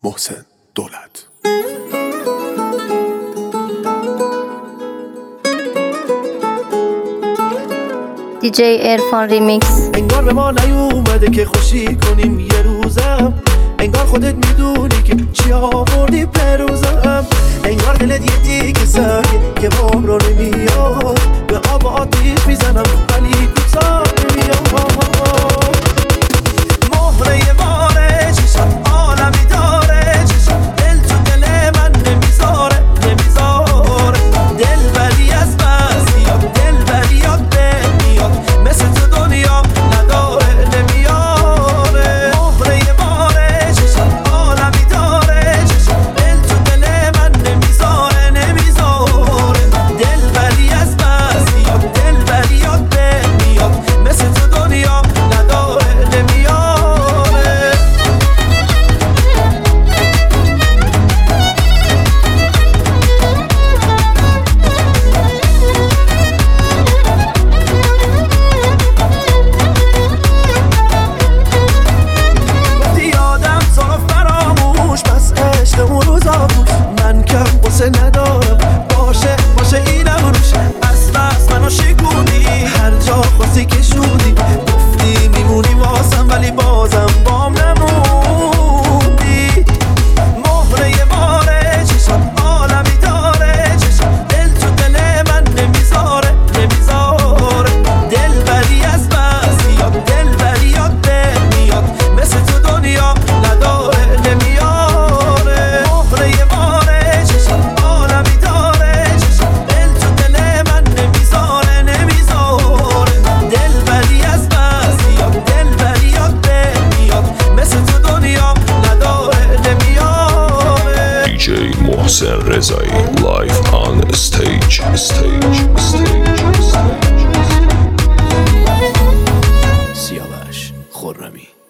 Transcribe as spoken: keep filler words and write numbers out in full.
محسن دولت. دی جی عرفان ریمیکس. انگار به ما نیومده که خوشی کنیم یه روزم، انگار خودت میدونی که چی آوردی پروزم، انگار دلت یه دیگه سرگه که بام رو نمیاد، به آب آتیش میزنم ولی کوتاه نمیاد. مهره باره چشم عالمی داره، چشم دل تو دل من نمیذاره نمیذاره، دل بری از بس میاد، دل بری یاد به میاد، مثل تو دنیا نداره نمیاره. مهره باره چشم عالمی داره، چشم دل تو دل من نمیذاره نمیذاره، دل بری از بس میاد، دل بری یاد به میاد، مثل تو دنیا نداره نمیاره. من کم قصه ندارم، باشه باشه اینم روش، از بس منو شکونی، هر جا خواستی کشوندی، گفتی میمونی واسم ولی بازم بام نموندی. مهره باره چشم عالمی داره، چشم دل تو دل من نمیذاره نمیذاره، دل بری از بس میاد، دل بری یاد به میاد، مثل تو دنیا نداره نمیاره. محسن رضایی live on stage stage stage سیاوش خرمی.